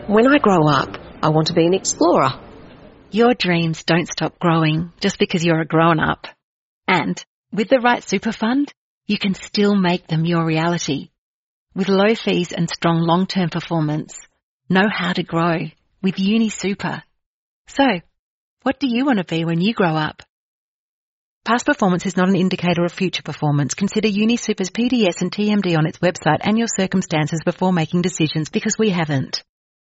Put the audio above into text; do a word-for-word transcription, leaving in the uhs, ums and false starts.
When I grow up, I want to be an explorer. Your dreams don't stop growing just because you're a grown-up. And with the right super fund, you can still make them your reality. With low fees and strong long-term performance, know how to grow with UniSuper. So, what do you want to be when you grow up? Past performance is not an indicator of future performance. Consider UniSuper's P D S and T M D on its website and your circumstances before making decisions, because we haven't.